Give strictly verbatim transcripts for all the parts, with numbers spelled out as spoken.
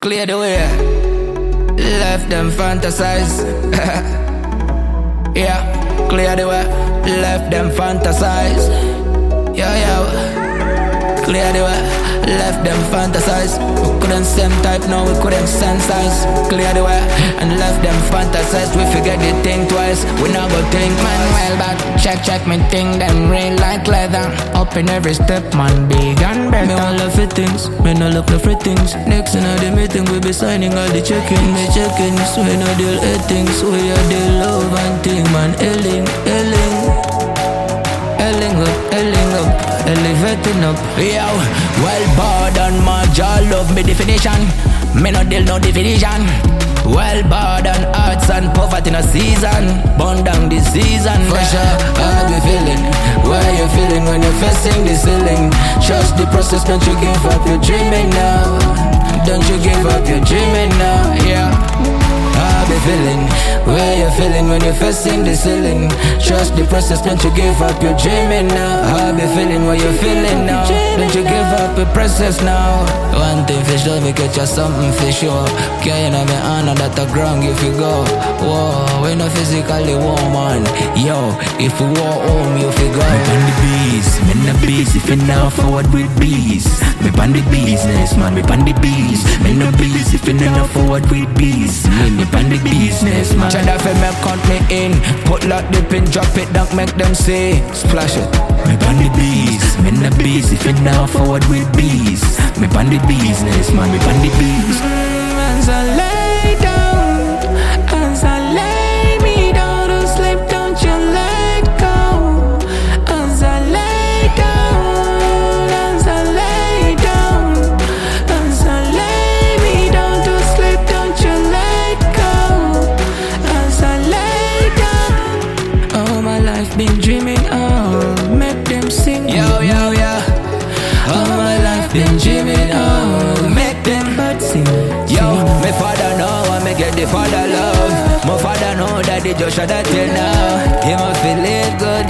Clear the way. Left them fantasize. Yeah, clear the way. Left them fantasize. Yo, yo. Clear the way. Left them fantasize. We couldn't send type, no, we couldn't send size. Clear the way. And left them fantasize. We forget the thing twice. We not go think, man, well, but check, check me thing, them real like leather. Up in every step, man, big and better. Me all love for things, me no look for things. Next in the meeting, we be signing all the check-in. Me check-in, so we no deal eight things. We are the love and thing, man. Elling, elling. Elling up, elling up, elevating up. Yo, well bored on my jaw, love me definition. Me no deal no division. Well bored on arts and poverty in a season. Burn down the season. For sure, how you feeling? Where you feeling when you're facing the ceiling? Trust the process, don't you give up your dreaming now. Don't you give up your dreaming now, yeah. How be feeling? Where you feeling when you're facing the ceiling? Trust the process, don't you give up your dreaming now. How be feeling what you're feeling now? Don't you give up your process now. One thing for sure, me get you something for sure. Okay, you know me honor that the ground if you go. Whoa, we no physically woman. Yo, if we walk home, you figure. Me pan the bees, me no bees. If you now forward with bees, me pan the business, man, me pan the bees. Me no bees, if you now forward with bees. Me, me pan the business, man. Cheddar for me, count me in. Put lock the pin, drop it down, make them say splash it. Me pan the bees, me no bees. If you now forward with bees, me pan the business, man, me pan the bees. Mm, as I lay down, as I lay me down to sleep, don't you let go. As I lay down, as I lay down, as I lay me down to sleep, don't you let go. As I lay down, all my life been dreaming, oh, make them sing. Yo, yo, yo. All my life been dreaming, oh, make them birds sing. Yo, my father know I me get the father love. My father know that the Joshua that you know. He must feel it good.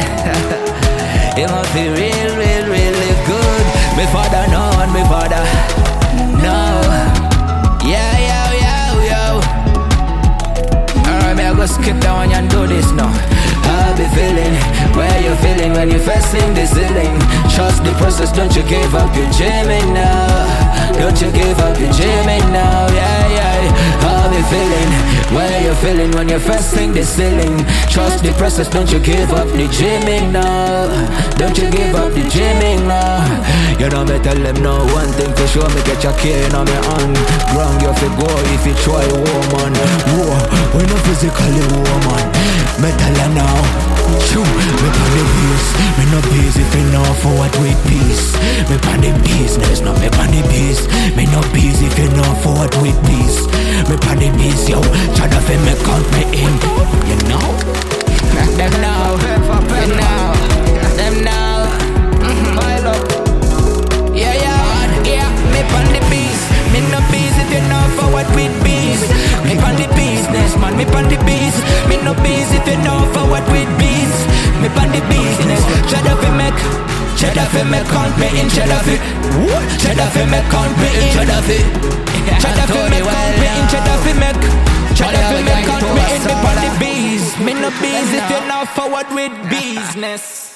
He must feel real, real, really good. My father know and my father know. Yeah, yo, yo, yo. Alright, me I go skip down and do this now. I'll be feeling where you feeling when you're facing the ceiling. Trust the process, don't you give up your dreaming now. Don't you give up your dreaming now, yeah, yeah. I'll be feeling where you feeling when you're facing the ceiling. Trust the process, don't you give up the dreaming now. Don't you give up the dreaming now. You know me tell them no one thing for sure. Me get your cane on me on ground, you fi go if you try, woman. Whoa, we no physically woman. Me tell her now. True, me pan the bees. Me no bees if you know forward with peace. Me pan the business, no me pan the bees. Me no bees if you know forward with peace. Me pan the bees, yo. Try to fi me count me in. You know? Them now, them now, them now. Mm-hmm. Pile up. Yeah, yeah, yeah. Me pan the bees. Me no bees if you know forward with bees. Me pan the business, man. Me pan the bees. Me no bees if you know forward with bees. Me pan the business. Cheddar fi make, cheddar fi make count me in. Cheddar fi, cheddar fi make count me in. Cheddar fi, cheddar fi make count me in. Cheddar fi make, cheddar fi make count me in. Me pan the bees. Me no bees if you know forward with business.